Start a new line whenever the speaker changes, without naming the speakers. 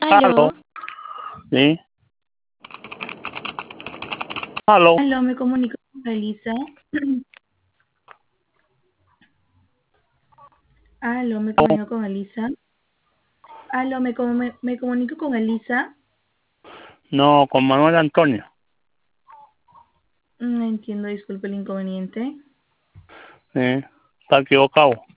Aló,
Aló,
sí, aló,
aló, me comunico con Elisa. Aló, me comunico con Elisa. Aló, me comunico con Elisa.
no, con Manuel Antonio,
No entiendo, disculpe el inconveniente.
sí, está equivocado.